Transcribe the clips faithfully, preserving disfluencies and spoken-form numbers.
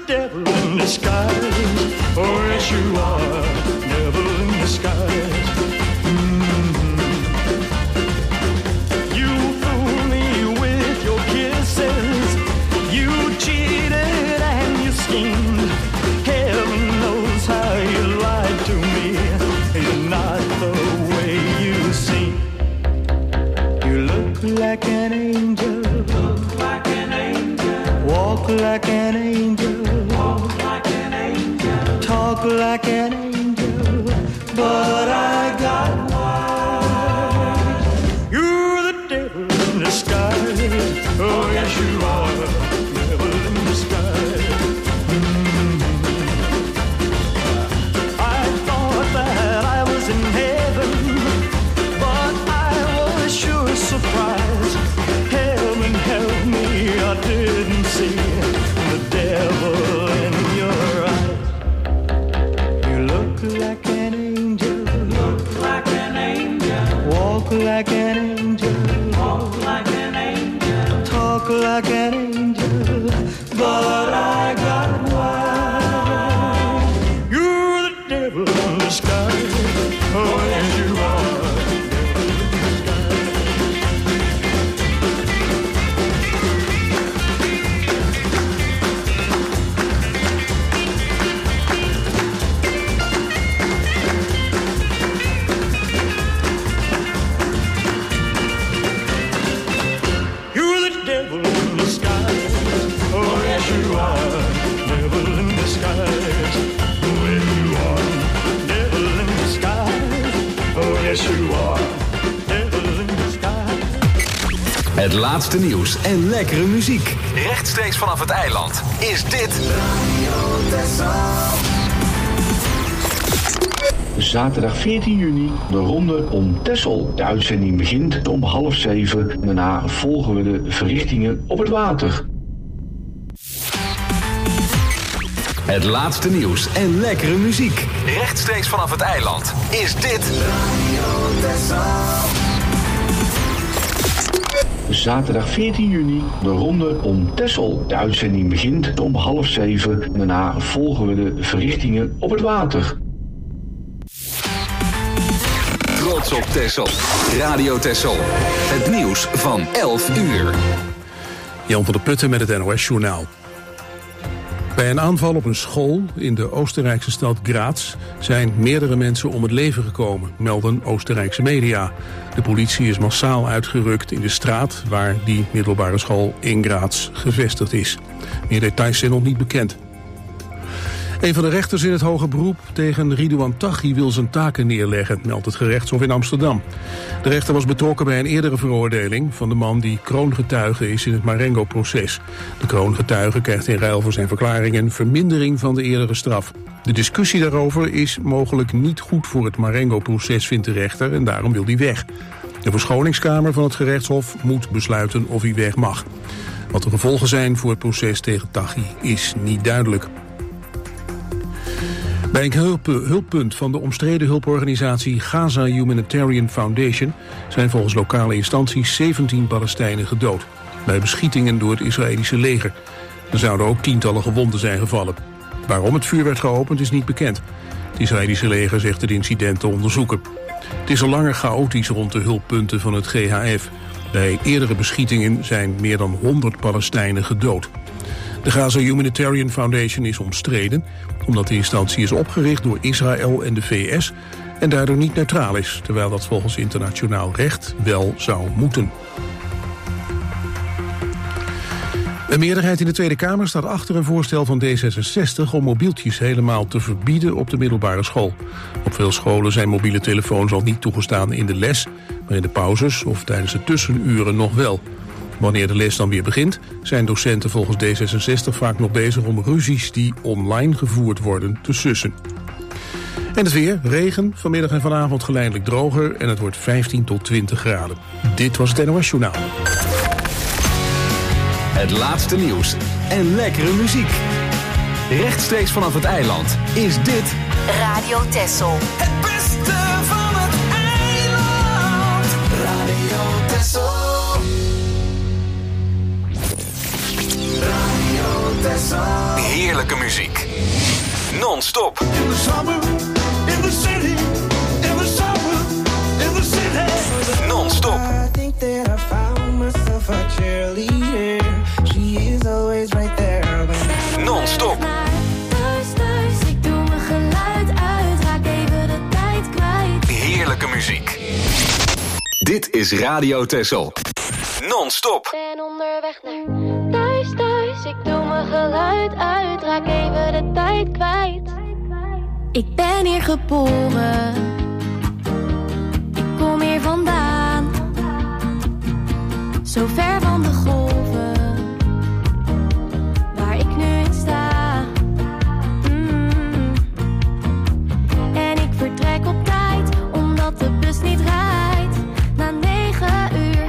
devil in disguise. Oh, yes, you are. Devil in disguise. Mm-hmm. You fool me with your kisses. You cheated and you schemed. Heaven knows how you lied to me. You're not the way you seem. You look like an angel. Look like an angel. Walk like an angel. Walk like an angel. Talk like an angel. But I got wise. You're the devil in disguise. Oh, yes, you are. Devil in disguise. Mm-hmm. I thought that I was in heaven, but I was sure surprised. Heaven help me, I didn't see the devil in your eyes. You look like an angel. Look like an angel. Walk like an angel. Walk like an angel. Talk like an angel. But I got wise. You're the devil in disguise. Oh, yes, you are. Het laatste nieuws en lekkere muziek. Rechtstreeks vanaf het eiland is dit Radio Texel. Zaterdag veertien juni, de ronde om Texel. De uitzending begint om half zeven. Daarna volgen we de verrichtingen op het water. Het laatste nieuws en lekkere muziek. Rechtstreeks vanaf het eiland is dit Radio Texel. Zaterdag veertien juni, de ronde om Texel. De uitzending begint om half zeven. Daarna volgen we de verrichtingen op het water. Trots op Texel. Radio Texel. Het nieuws van elf uur. Jan van der Putten met het N O S-journaal. Bij een aanval op een school in de Oostenrijkse stad Graz zijn meerdere mensen om het leven gekomen, melden Oostenrijkse media. De politie is massaal uitgerukt in de straat waar die middelbare school in Graz gevestigd is. Meer details zijn nog niet bekend. Een van de rechters in het hoger beroep tegen Ridouan Taghi wil zijn taken neerleggen, meldt het gerechtshof in Amsterdam. De rechter was betrokken bij een eerdere veroordeling van de man die kroongetuige is in het Marengo-proces. De kroongetuige krijgt in ruil voor zijn verklaringen vermindering van de eerdere straf. De discussie daarover is mogelijk niet goed voor het Marengo-proces, vindt de rechter, en daarom wil hij weg. De verschoningskamer van het gerechtshof moet besluiten of hij weg mag. Wat de gevolgen zijn voor het proces tegen Taghi is niet duidelijk. Bij een hulp, hulppunt van de omstreden hulporganisatie Gaza Humanitarian Foundation zijn volgens lokale instanties zeventien Palestijnen gedood. Bij beschietingen door het Israëlische leger. Er zouden ook tientallen gewonden zijn gevallen. Waarom het vuur werd geopend is niet bekend. Het Israëlische leger zegt het incident te onderzoeken. Het is al langer chaotisch rond de hulppunten van het G H F. Bij eerdere beschietingen zijn meer dan honderd Palestijnen gedood. De Gaza Humanitarian Foundation is omstreden omdat de instantie is opgericht door Israël en de V S en daardoor niet neutraal is, terwijl dat volgens internationaal recht wel zou moeten. Een meerderheid in de Tweede Kamer staat achter een voorstel van D zesenzestig om mobieltjes helemaal te verbieden op de middelbare school. Op veel scholen zijn mobiele telefoons al niet toegestaan in de les, maar in de pauzes of tijdens de tussenuren nog wel. Wanneer de les dan weer begint, zijn docenten volgens D zesenzestig vaak nog bezig om ruzies die online gevoerd worden te sussen. En het weer, regen, vanmiddag en vanavond geleidelijk droger en het wordt vijftien tot twintig graden. Dit was het N O S-journaal. Het laatste nieuws en lekkere muziek. Rechtstreeks vanaf het eiland is dit Radio Texel. Het beste van het eiland. Radio Texel. Radio Heerlijke muziek. Non-stop. In the summer, in the city, in the summer, in the city. Non-stop. I think that I found myself a cheerleader. She is always right there. Non-stop. Thuis, thuis, ik doe mijn geluid uit. Raak even de tijd kwijt. Heerlijke muziek. Dit is Radio Texel. Non-stop. Ik ben onderweg naar thuis, thuis. Ik doe mijn geluid uit. Raak even de tijd kwijt. Ik ben hier geboren. Ik kom hier vandaan. Zo ver van de golven. Waar ik nu in sta. Mm. En ik vertrek op tijd. Omdat de bus niet rijdt. Na negen uur.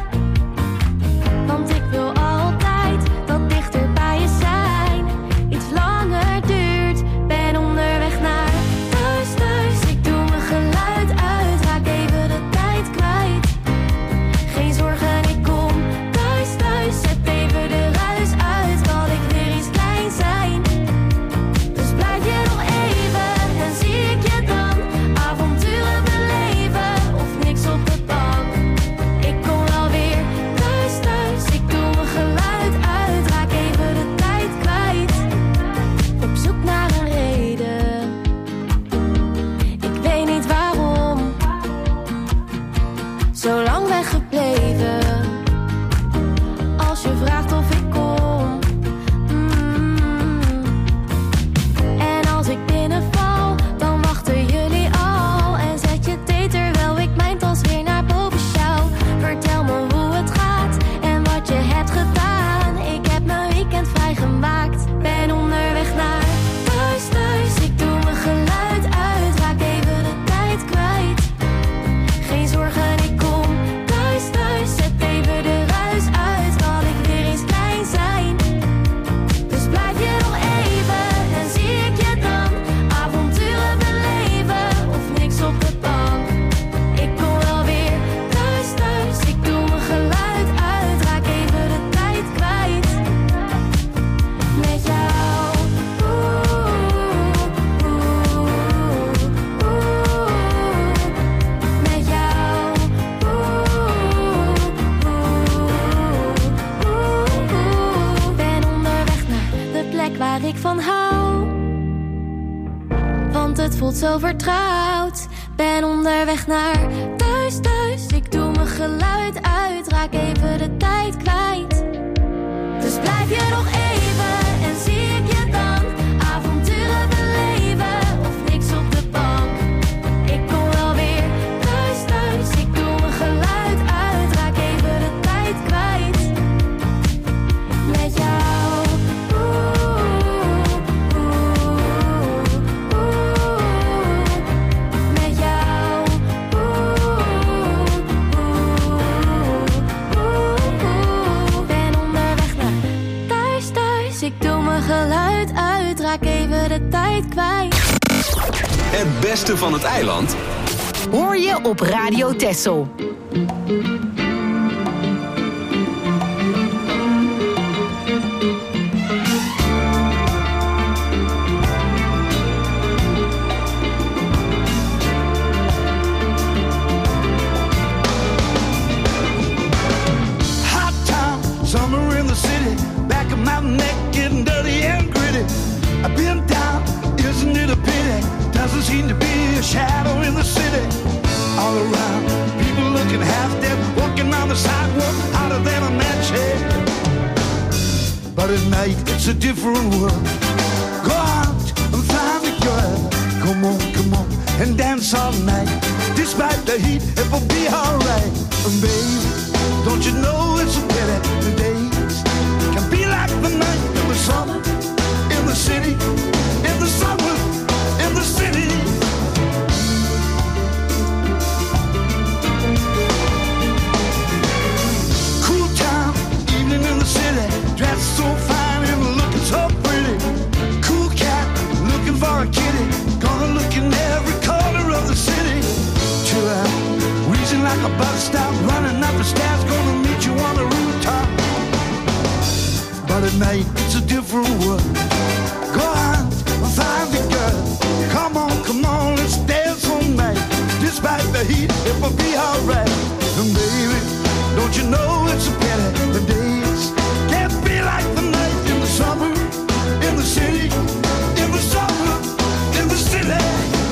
Want ik wil altijd wat dichter bij je zijn. Iets langer duurt. Ben onderweg naar thuis, thuis. Ik doe mijn geluid uit. Raak even de tijd kwijt. Geen zorgen, ik kom thuis, thuis. Zet even de ruis uit. Kan ik weer eens klein zijn. Dus blijf je nog even. En zie ik je dan. Avonturen beleven. Of niks op de bank. Ik kom wel weer thuis, thuis. Ik doe mijn geluid uit. Raak even de tijd kwijt. Op zoek naar een reden. Ik weet niet waarom. Zo lang weggebleven. Als je vraagt of ik kom. Mm. En als ik binnenval, dan wachten jullie al. En zet je thee terwijl ik mijn tas weer naar boven sjouw. Vertel me hoe het gaat en wat je hebt gedaan. Ik heb mijn weekend vrijgemaakt. Ben onderweg naar thuis, thuis. Ik doe mijn geluid uit. Raak even de tijd kwijt. Geen zorgen, ik kom thuis, thuis. Zet even de ruis uit. Kan ik weer eens klein zijn. Dus blijf je nog even. En zie ik je dan. Avonturen beleven. Of niks op de bank. Ik kom wel weer thuis, thuis. Ik doe mijn geluid uit. Raak even de tijd kwijt. Met jou. Oeh, oeh, oeh. Met jou. Oeh, oeh, oeh. Ben onderweg naar de plek waar ik van hou. Want het voelt zo vertrouwd. Ben onderweg naar thuis, thuis. Ik doe mijn geluid uit. Raak even de tijd kwijt. Dus blijf je nog even. En zie ik je dan. Avonturen beleven. Of niks op de bank. Ik kom wel weer thuis, thuis. Ik doe mijn geluid uit. Raak even de tijd kwijt. Met jou. Oeh, oeh, oeh. Met jou. Oeh, oeh, oeh. Ben onderweg naar thuis, thuis. Ik doe mijn geluid uit. Raak even de tijd kwijt. Het beste van het eiland. Hoor je op Radio Texel. Hot town, summer in the city. Back of my neck getting dirty and gritty. I've been down, isn't it a pity? Doesn't seem to be a shadow in the city. All around, people looking half dead, walking on the sidewalk, hotter than a match head. But at night, it's a different world. Go out and find a girl. Come on, come on, and dance all night. Despite the heat, it will be alright. And baby, don't you know it's a pity the days can be like the night in the summer, in the city, in the summer, in the city. Cool town, evening in the city, dressed so fine and looking so pretty. Cool cat, looking for a kitty, gonna look in every corner of the city. Chill out, wheezing like a bus stop, running up the stairs, gonna meet you on the rooftop. But at night, it's a different world. Go on, find the girl. Come on, come on, let's dance all night. Despite the heat, it will be alright. And baby, don't you know it's a pity the days can't be like the night in the summer, in the city, in the summer, in the city.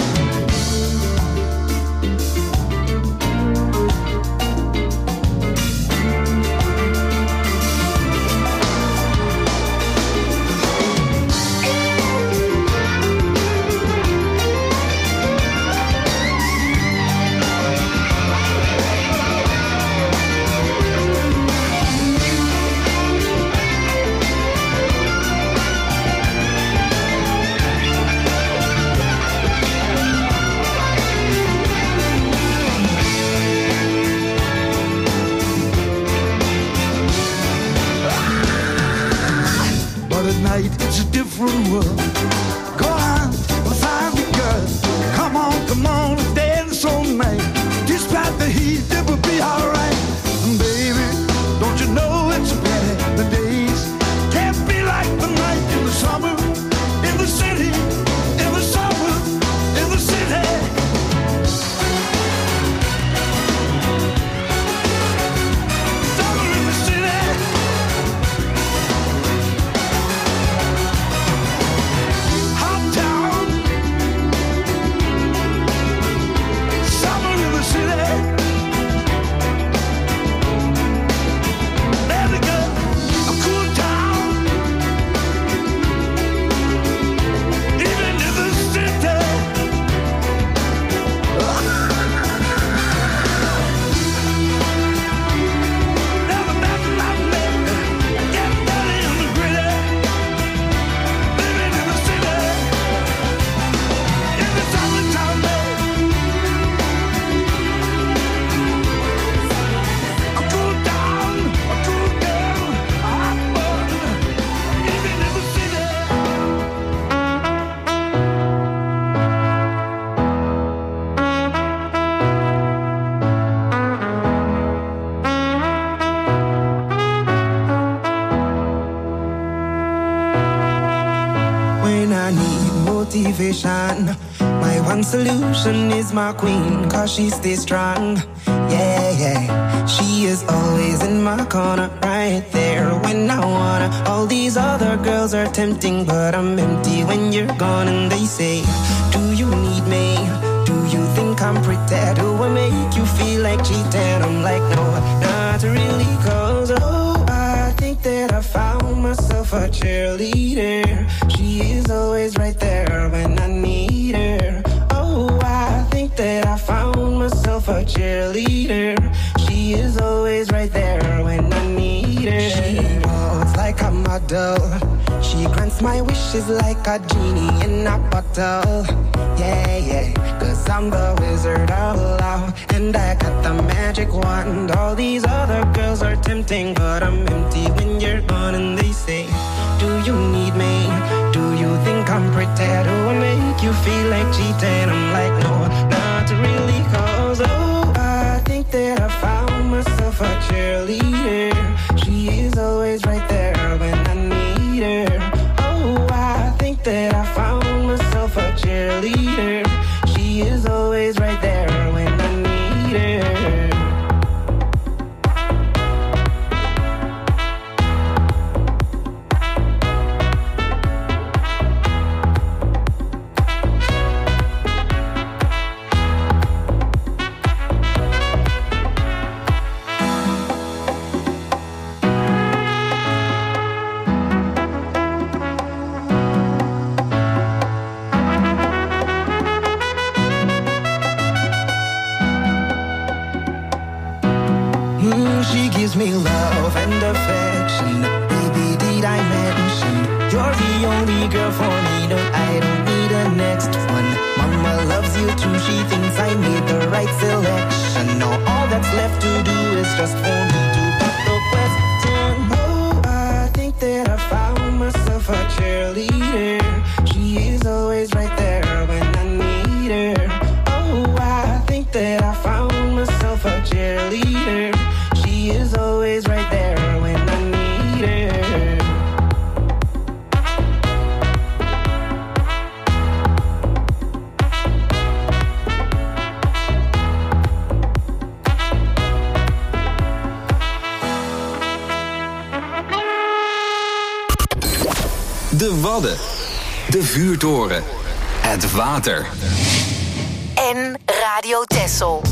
It's a different world. Go on, find the girl. Come on, come on, dance all night. Despite the heat, it will be alright. And baby, don't you know it's a pity the days can't be like the night in the summer, in the city, in the summer, in the city. Summer in the city. My one solution is my queen, cause she stays strong. Yeah, yeah. She is always in my corner, right there when I wanna. All these other girls are tempting, but I'm empty when you're gone. And they say, do you need me? Do you think I'm pretty? Do I make you feel like cheating? I'm like, no, not really, cause oh, I think that I found myself a cheerleader. She is always right there when I need her. Oh, I think that I found myself a cheerleader. She is always right there when I need her. She walks like a model. She grants my wishes like a genie in a bottle. Yeah, yeah, cause I'm the wizard of love, and I got the magic wand. All these other girls are tempting, but I'm empty when you're gone. And they say, do you need me? Do you think I'm pretty? Do I make you feel like cheating? I'm like, no, not really, cause oh, I think that I found myself a cheerleader. She is always right there when I need her. Oh, I think that I found myself a cheerleader. She is always right there when I need her. Gives me love and affection. Baby, did I mention you're the only girl for me? No, I don't need a next one. Mama loves you too. She thinks I made the right selection. Now all that's left to do is just for me to put the question. Oh, I think that I found myself a cheerleader. She is always right there when I need her. Oh, I think that I found myself a cheerleader. She is always right there when I need her. De Wadden. De Vuurtoren. Het water. En Radio Texel.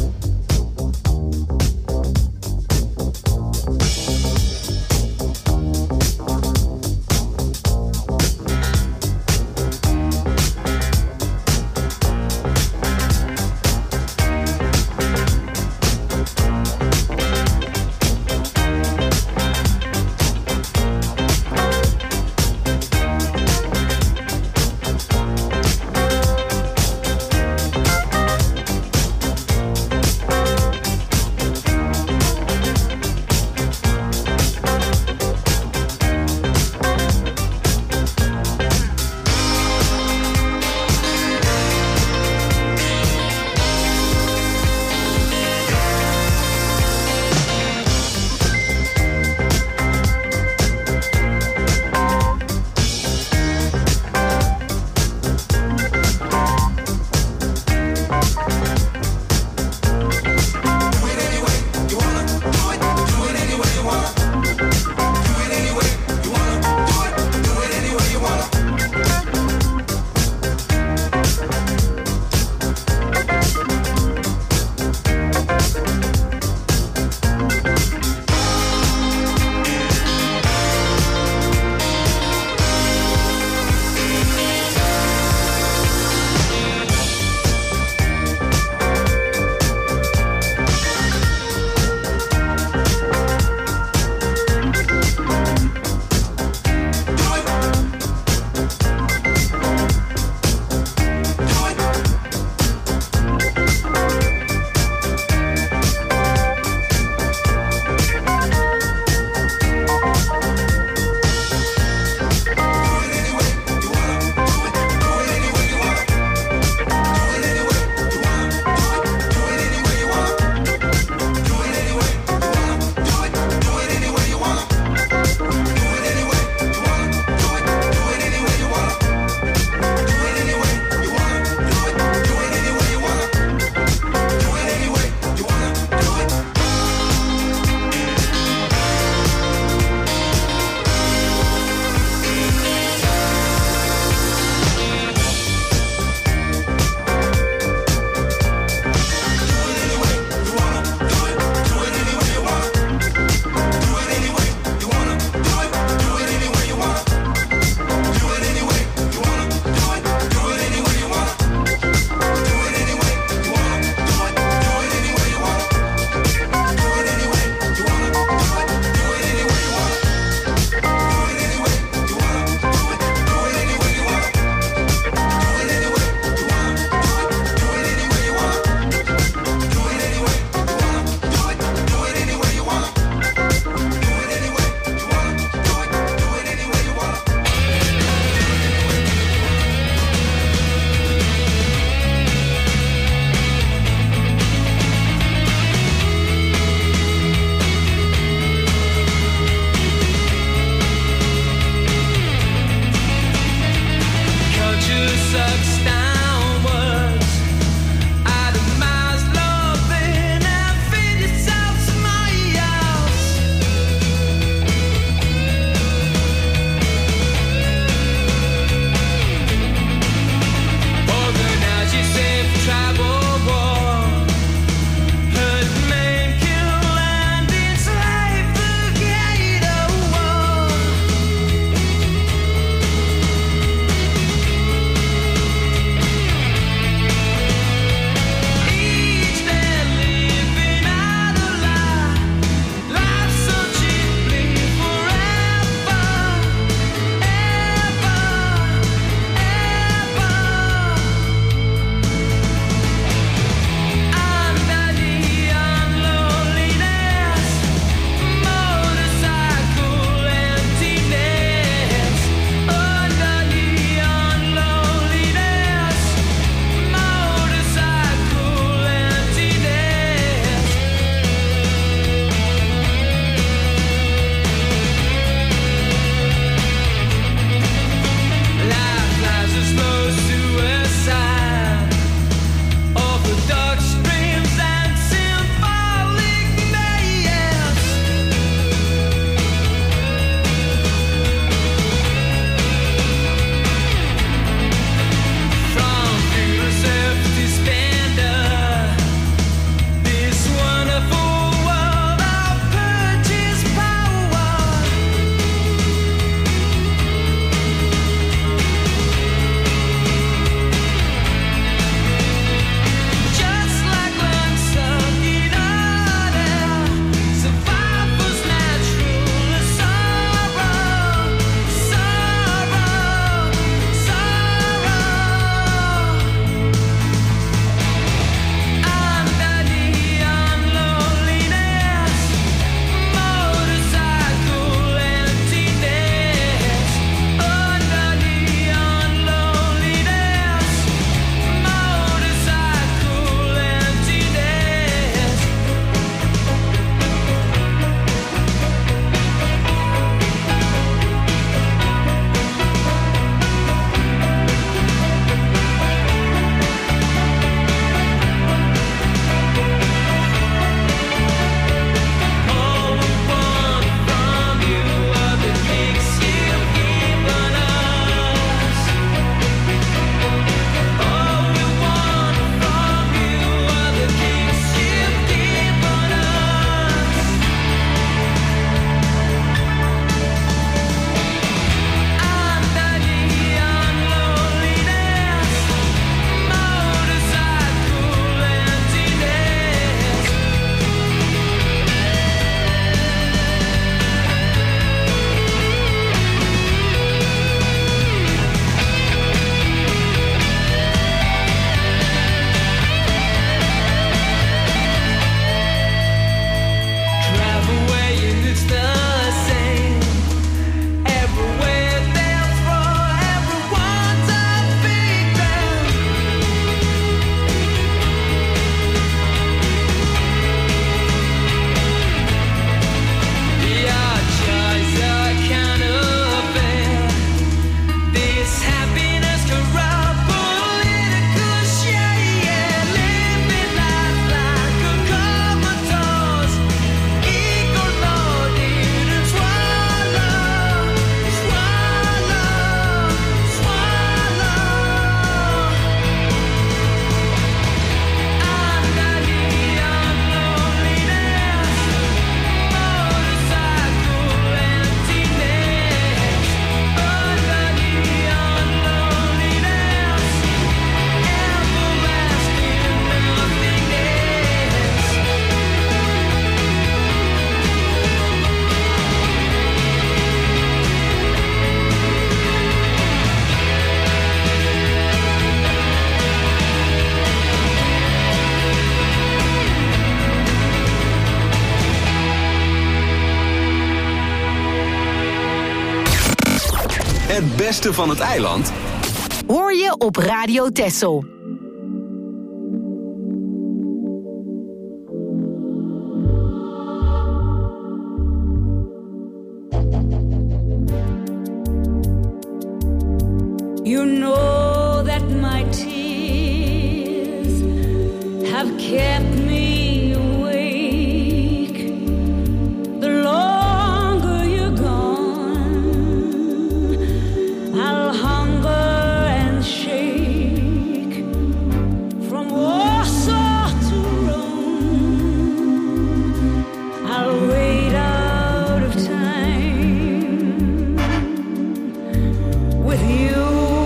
beste van het eiland? Hoor je op Radio Texel. You know that my tears have kept me awake. The longer you're gone, I'll hunger and shake. From Warsaw to Rome, I'll wait out of time with you.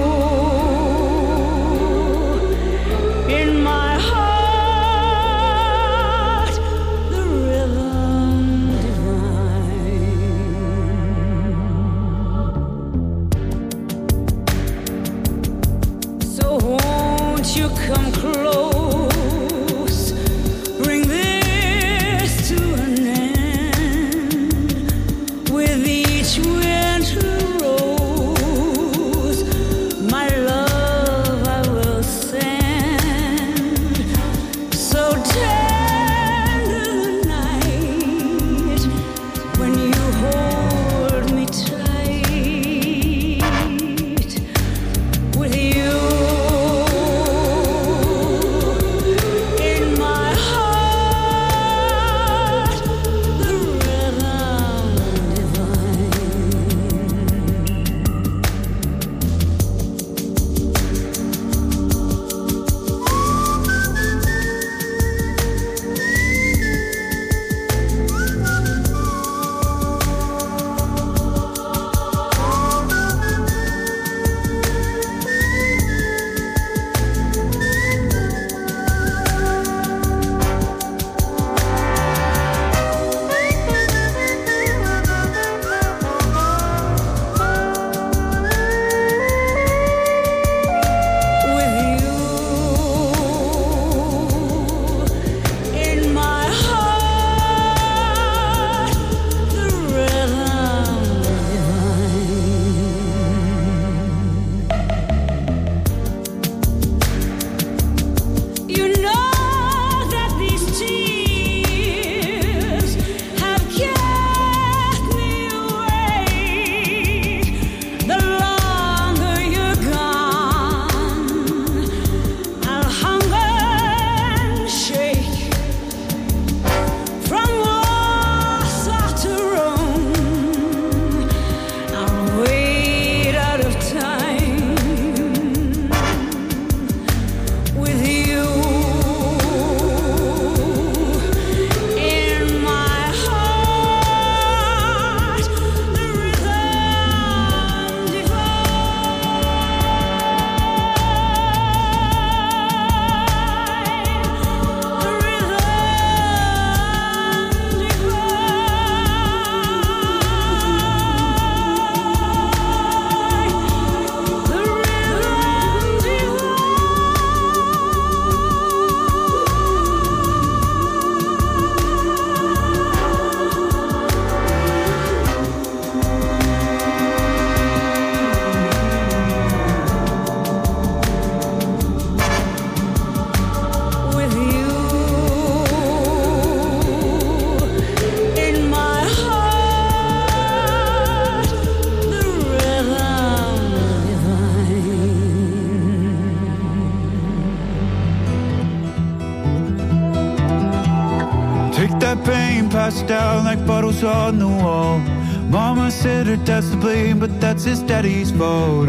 Passed down like bottles on the wall. Mama said her dad's to blame, but that's his daddy's fault.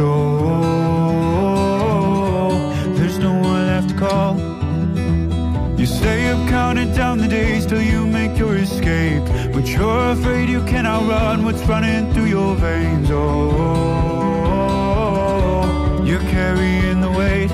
Oh, there's no one left to call. You stay up counting down the days till you make your escape, but you're afraid you can't outrun what's running through your veins. Oh, you're carrying the weight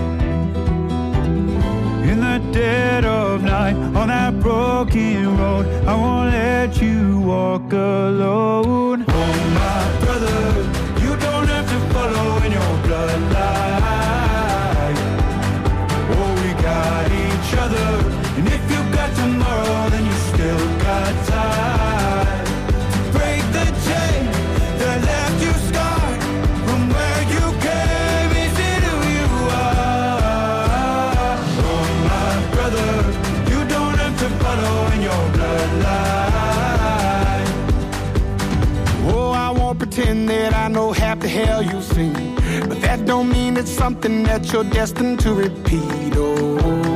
in the dead of night on that broken road. I won't let you walk alone. Oh my brother, you don't have to follow in your bloodline. Oh, we got each other, and if you got tomorrow, then you still got time to break the chain that left you scarred from where you clean. But that don't mean it's something that you're destined to repeat. Oh,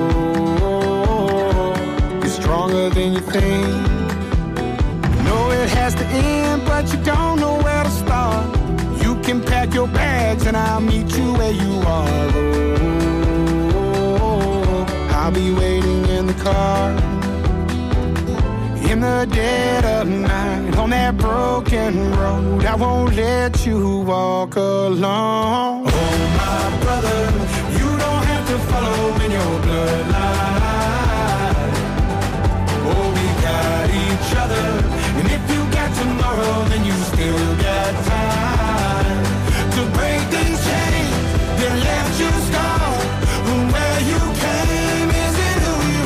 you're stronger than you think. You know it has to end, but you don't know where to start. You can pack your bags and I'll meet you where you are. Oh, I'll be waiting in the car. In the dead of night, on that broken road, I won't let you walk alone. Oh, my brother, you don't have to follow in your bloodline. Oh, we got each other, and if you got tomorrow, then you still got time to break these chains that left you scarred. Where you came isn't who you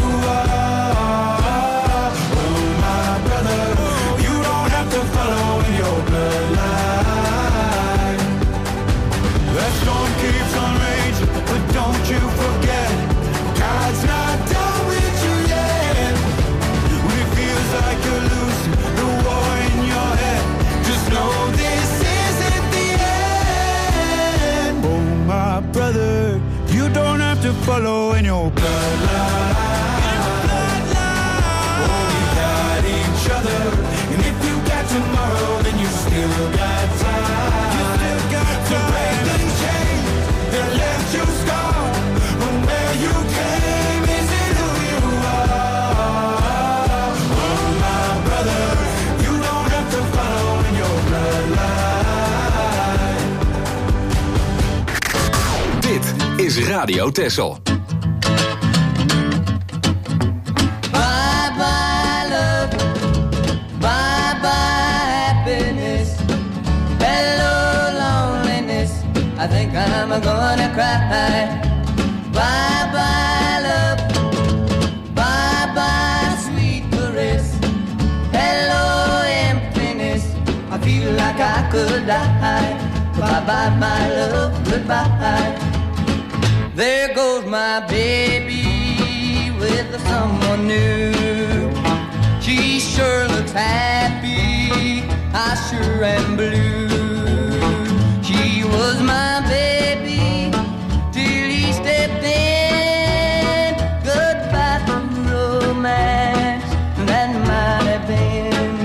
are. Oh, my brother, you don't have to follow in your bloodline. The storm keeps on raging, but don't you forget, God's not done with you yet. When it feels like you're losing the war in your head, just know this isn't the end. Oh, my brother, you don't have to follow in your bloodline. Oh, we got each other, and if you got tomorrow, then you still got time. You still got time to break these chains that left you scarred. From where you came isn't who you are. Oh, my brother, you don't have to follow in your bloodline. Dit is Radio Texel. Bye bye love, bye bye happiness, hello loneliness, I think I'm gonna cry. Bye bye love, bye bye sweet caress, hello emptiness, I feel like I could die. Bye bye my love, goodbye. There goes my baby with someone new. She sure looks happy, I sure am blue. She was my baby till he stepped in. Goodbye to romance, that might have been.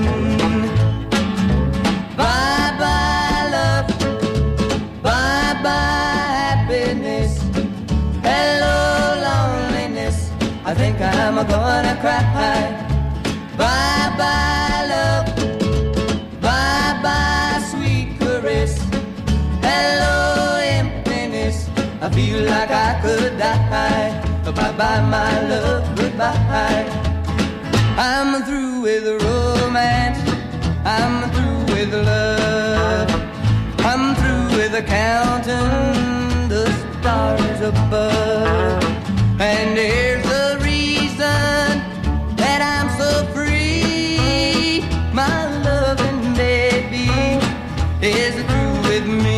Bye bye love, bye bye happiness, hello loneliness, I think I'm gonna cry. Bye bye love, bye bye sweet caress, hello emptiness, I feel like I could die. Bye bye my love, goodbye. I'm through with romance, I'm through with love, I'm through with counting the stars above. And here's the reason that I'm so free. My loving baby is through with me.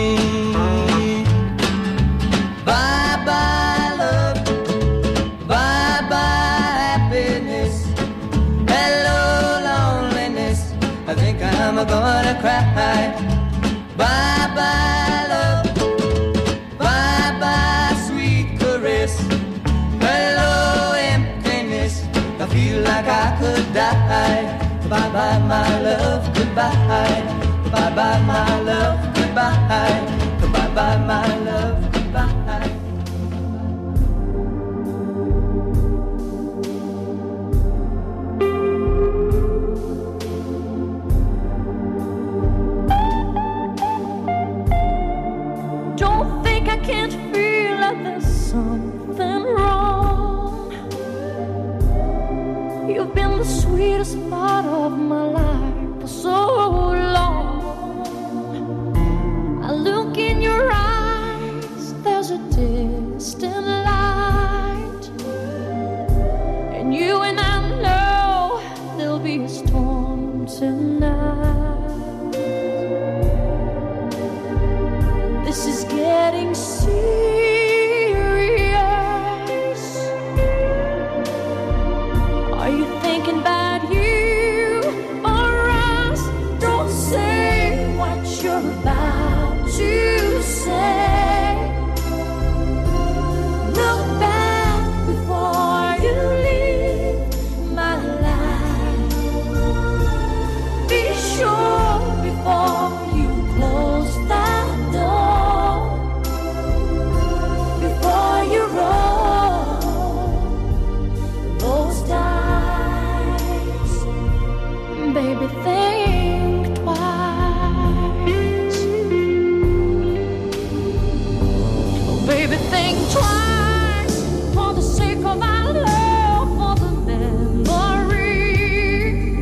Bye bye love, bye bye happiness, hello loneliness, I think I'm gonna cry. Bye bye love, bye bye sweet caress, hello emptiness, I feel like I could die. Bye bye my love, goodbye. Bye bye my love, goodbye. Bye bye my love, goodbye. Don't think I can't feel that there's something wrong. You've been the sweetest part of my life for so long. I look in your eyes, there's a distant light, and you and I know there'll be a storm tonight. This is getting serious. Are you thinking about you or us? Don't say what you're about to say. Baby, think twice for the sake of our love, for the memory,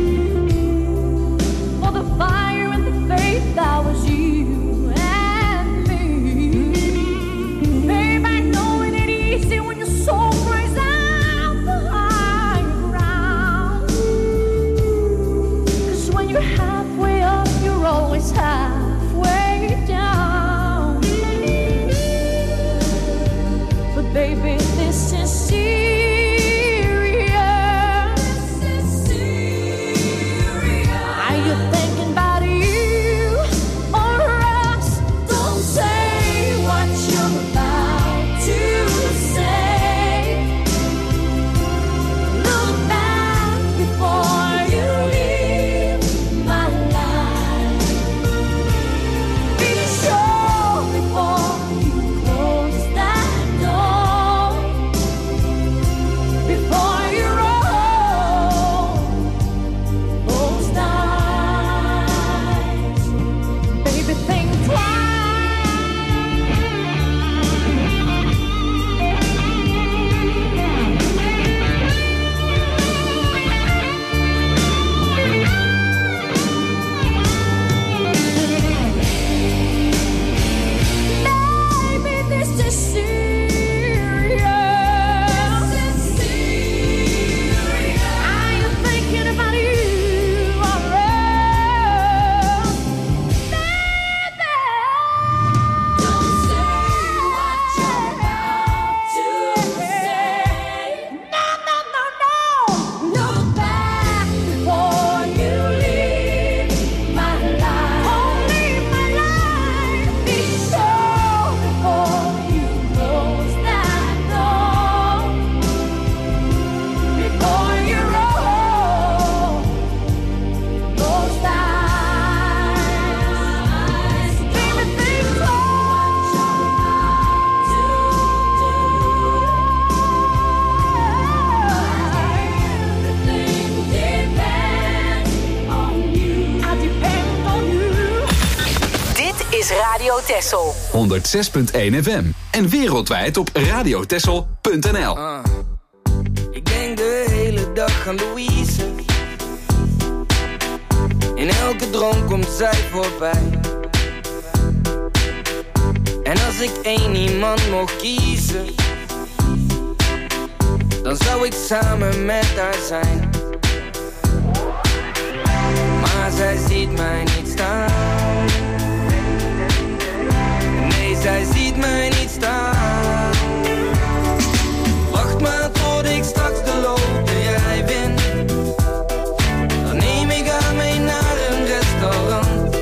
for the fire and the faith that was you and me. Babe, I know it ain't easy when your soul cries out the high ground. 'Cause when you're halfway up, you're always halfway down. But baby, this is serious. This is serious. Are you thinking about you or us? Don't say what you're about to say. Look back before you leave my life. Be sure before you close that door. Before you roll those dice. Baby, think Baby, this is serious. This is serious. Are you thinking about you or us? Baby, don't say what you're about to say. No, no, no, no. Look back before you leave my life. Oh, leave my life. Be sure before you close that door. Before you roll those dice. Baby, think what you're about to do. Everything depends on you. I depend on you. Dit is Radio Texel. honderdzes komma één F M. En wereldwijd op radiotessel punt n l. Ah, ik denk de hele dag aan Louise. In elke droom komt zij voorbij. En als ik één iemand mocht kiezen, dan zou ik samen met haar zijn. Maar zij ziet mij niet staan. Nee, zij ziet mij niet staan. Wacht maar tot ik straks de loterij win. Dan neem ik haar mee naar een restaurant.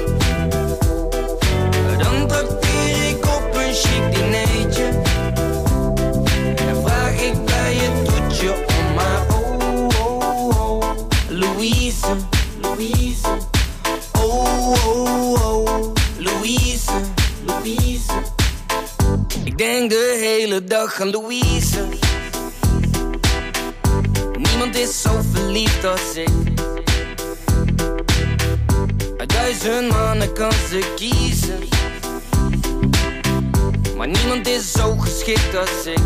Dan trakteer ik op een chic dinertje. En vraag ik bij het toetje om haar. Oh, oh, oh, Louise, Louise. Oh, oh, oh, Louise, Louise. Ik denk de hele dag aan Louise. Niemand is zo verliefd als ik. Uit duizend mannen kan ze kiezen. Maar niemand is zo geschikt als ik.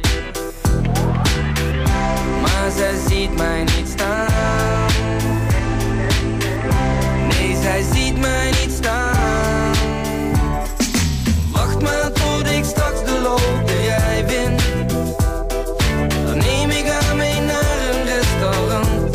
Maar zij ziet mij niet staan. Nee, zij ziet mij niet staan. Wacht maar tot ik straks de loterij win. Dan neem ik haar mee naar een restaurant.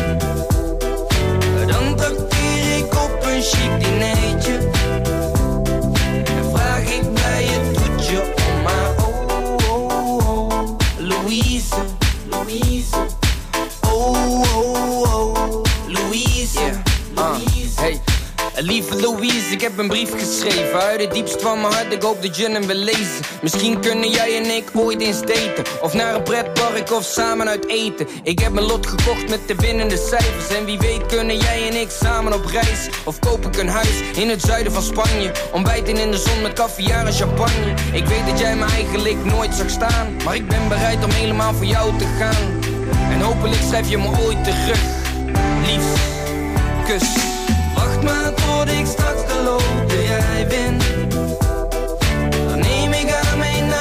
Dan trakteer ik op een chic dinertje. En vraag ik bij het toetje om haar. Oh, oh, oh, Louise, Louise. Oh, oh, oh, Louise, yeah. uh, hey. Lieve Louise, ik heb een brief geschreven uit het diepst van mijn hart, ik hoop dat je hem wil lezen. Misschien kunnen jij en ik ooit eens daten, of naar een pretpark of samen uit eten. Ik heb mijn lot gekocht met de winnende cijfers. En wie weet kunnen jij en ik samen op reis. Of koop ik een huis in het zuiden van Spanje. Ontbijten in de zon met caviar en champagne. Ik weet dat jij me eigenlijk nooit zag staan, maar ik ben bereid om helemaal voor jou te gaan. En hopelijk schrijf je me ooit terug. Liefst, kus. Wacht maar tot ik straks de loterij win. Dan neem ik haar mee naar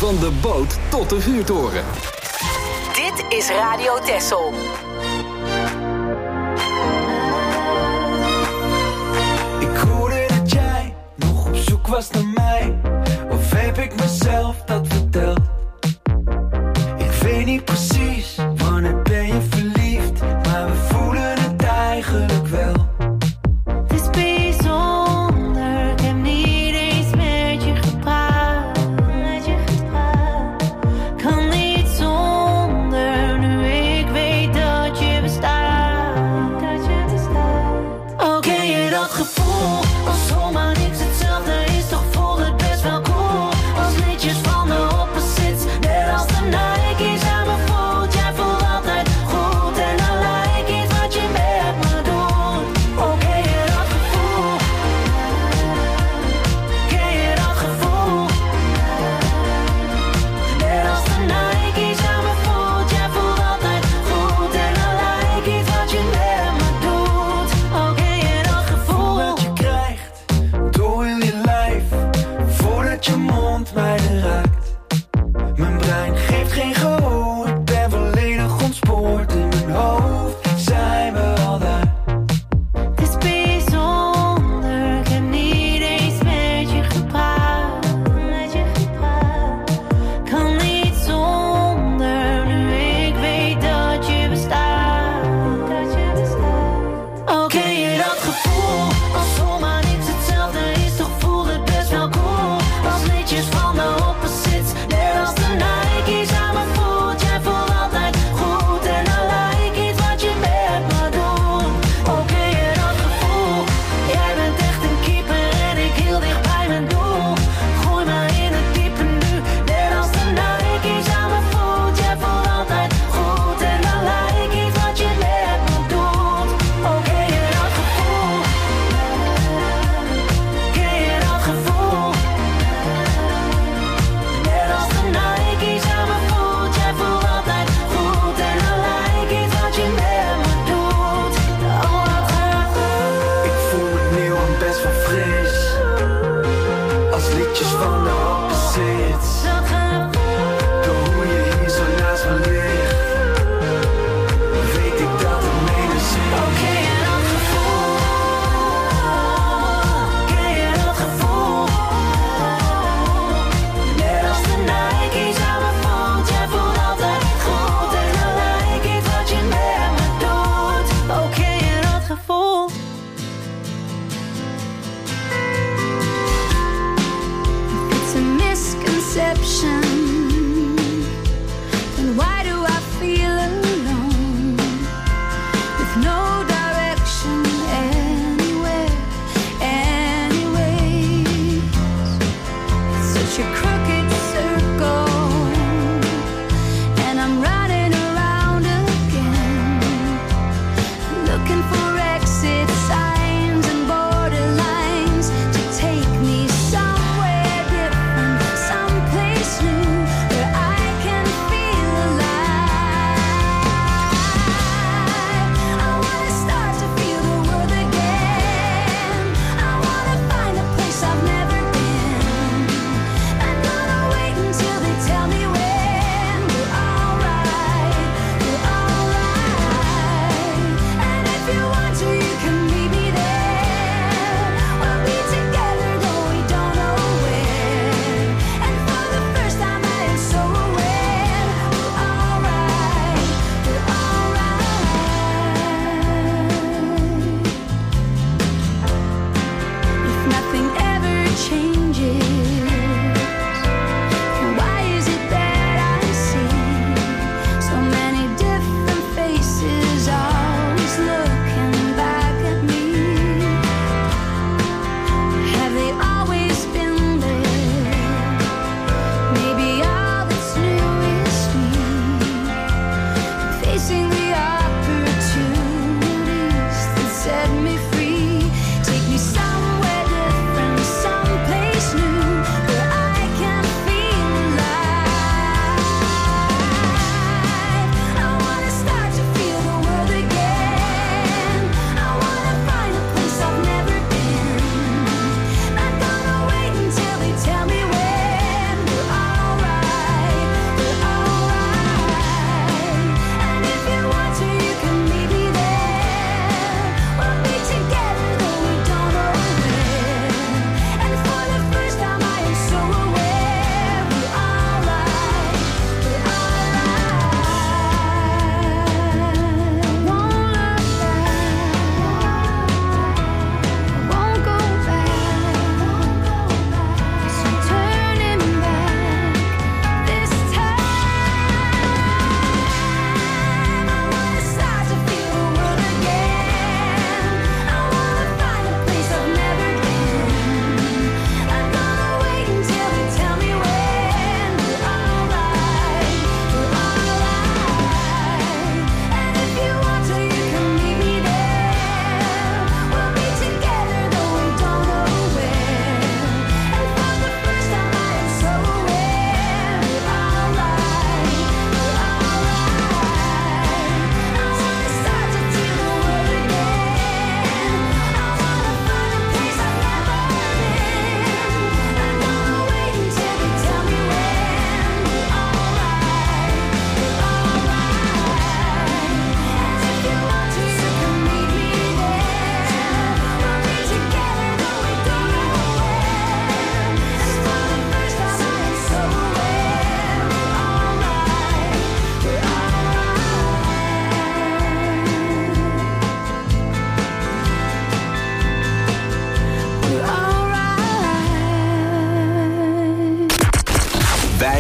Van de boot tot de vuurtoren. Dit is Radio Texel. Ik hoorde dat jij nog op zoek was naar mij. Of heb ik mezelf dat verteld? Ik weet niet precies wanneer ben je verliefd, maar we voelen het eigenlijk wel. Het is bijzonder, ik heb niet eens met je gepraat. Kan niet zonder, nu ik weet dat je bestaat. Oh, ken je dat gevoel? Als zomaar niks hetzelfde is, toch voelt het best wel cool. Als liedjes van de opposite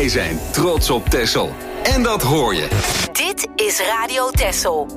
Wij zijn trots op Texel. En dat hoor je. Dit is Radio Texel.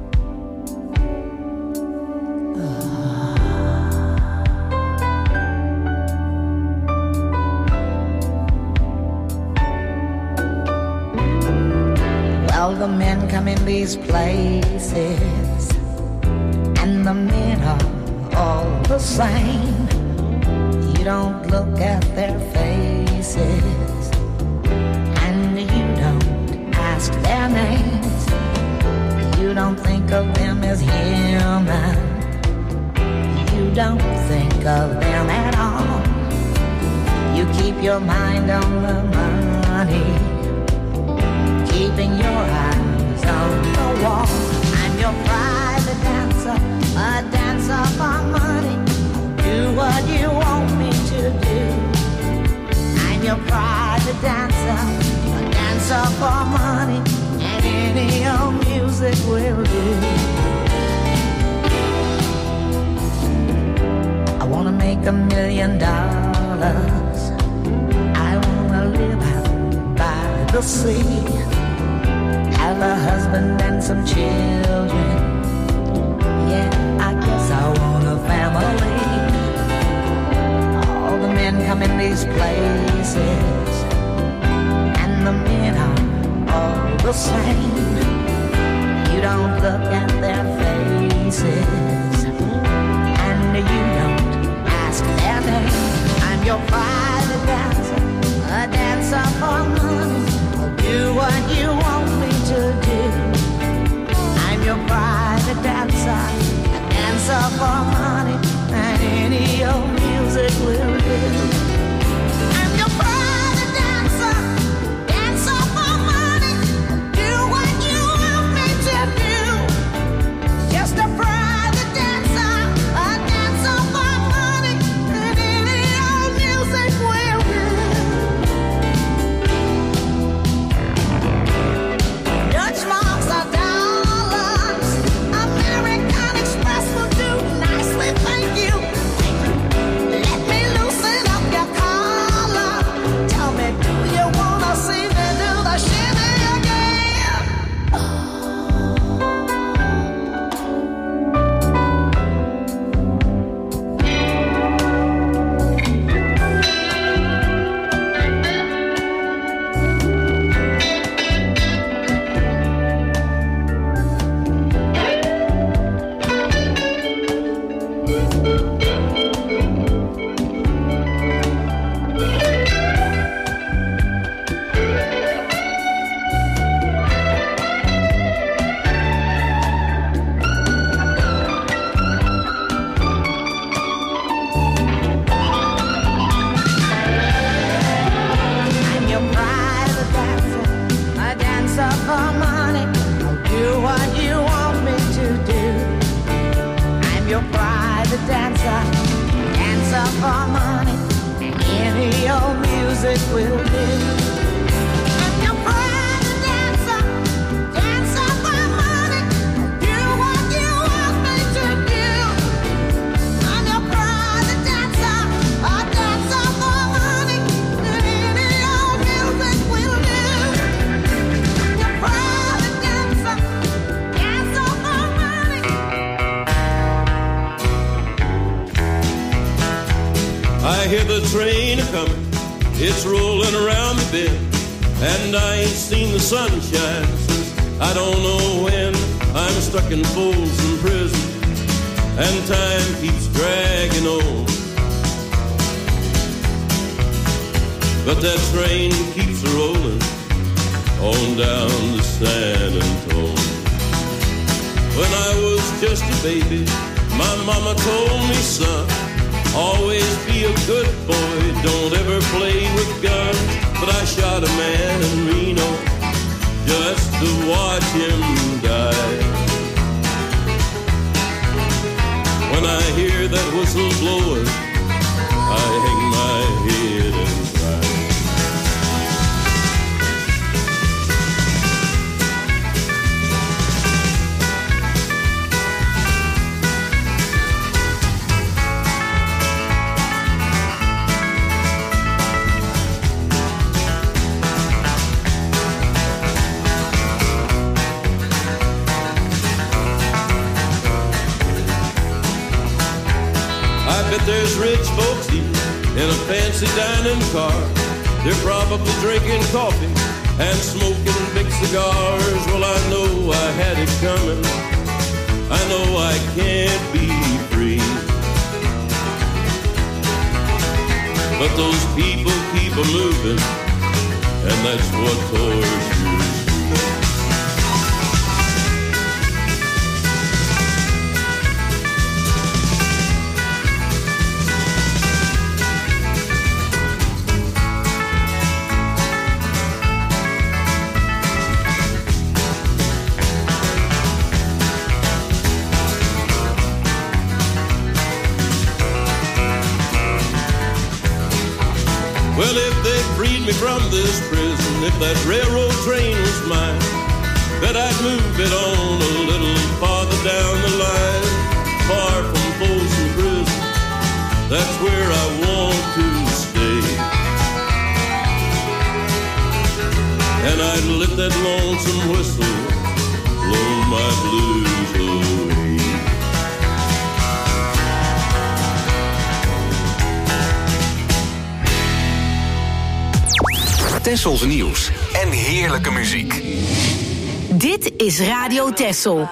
Well, the men come in these places, and the men are all the same. You don't look at their faces, and you don't ask their names. You don't think of them as human. You don't think of them at all. You keep your mind on the money, keeping your eyes on the wall. I'm your private dancer, a dancer for money. Do what you want me to do. I'm your private dancer, a dancer for money, and any old music will do. I wanna make a million dollars. I wanna live out by the sea, have a husband and some children. Yeah, I guess I want a family. All the men come in these places, and the men are all the same. You don't look at their faces, and you don't ask their name. I'm your private dancer, a dancer for money. Do what you want me to do. I'm your private dancer, a dancer for money, and any old music will do. I'm your private dancer, dancer for money. Do what you want me to do. Just a private dancer, a dancer for money, and any old music will do. Dutch marks are dollars. American Express will do nicely, thank you. Let me loosen up your collar. Tell me, do you wanna see me do the shimmy again? I'm your private dancer, a dancer for money. I'll do what you want me to do. I'm your private dancer, dancer for money, and any old music will do. I'm your private dancer, dancer for money. Do what you want me to do. I'm your private dancer, a dancer for money, and any old music will do. I'm your private dancer, dancer for money. I hear the train a-comin', it's rolling around the bend, and I ain't seen the sunshine since I don't know when. I'm stuck in Folsom Prison, and time keeps dragging on. But that train keeps rolling on down to San Antonio. When I was just a baby, my mama told me, son, always be a good boy, don't ever play with guns. But I shot a man in Reno just to watch him die. When I hear that whistle blowing, I hang my head and cry. there's rich folks eating in a fancy dining car. They're probably drinking coffee and smoking big cigars. Well, I know I had it coming. I know I can't be free. But those people keep a moving, and that's what tortures me. Well, if they freed me from this prison, if that railroad train was mine, bet I'd move it on a little farther down the line, far from Folsom Prison. That's where I want to stay. And I'd let that lonesome whistle blow my blues away. Tessels nieuws en heerlijke muziek. Dit is Radio Tessel.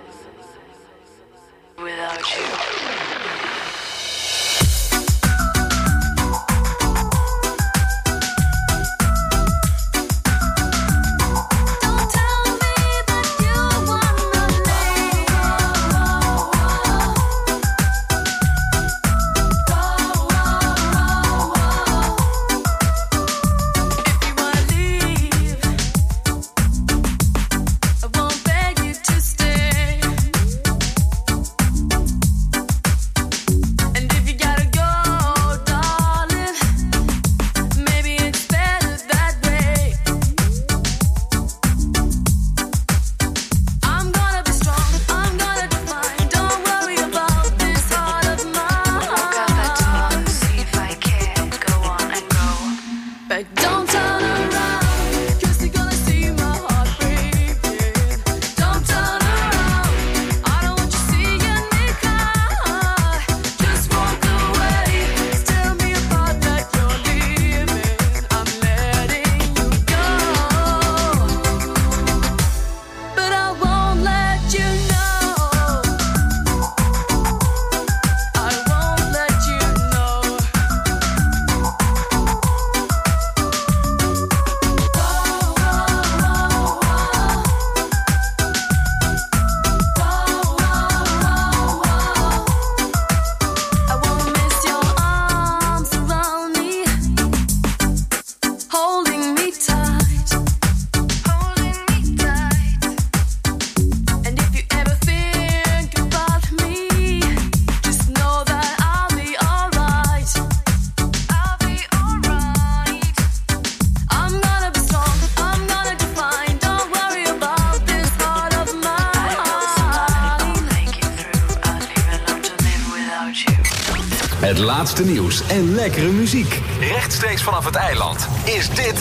Het laatste nieuws en lekkere muziek. Rechtstreeks vanaf het eiland is dit...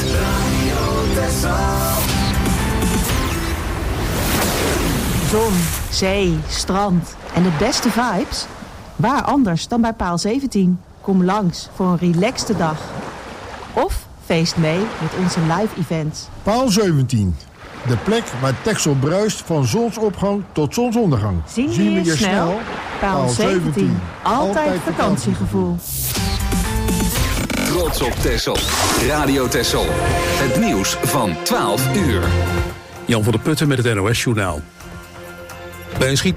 Zon, zee, strand en de beste vibes? Waar anders dan bij Paal zeventien? Kom langs voor een relaxte dag. Of feest mee met onze live events. Paal zeventien. De plek waar Texel bruist van zonsopgang tot zonsondergang. Zien we je snel? Paal zeventien. Altijd vakantiegevoel. Trots op Texel. Radio Texel. Het nieuws van twaalf uur. Jan van der Putten met het N O S Journaal. Bij een schiet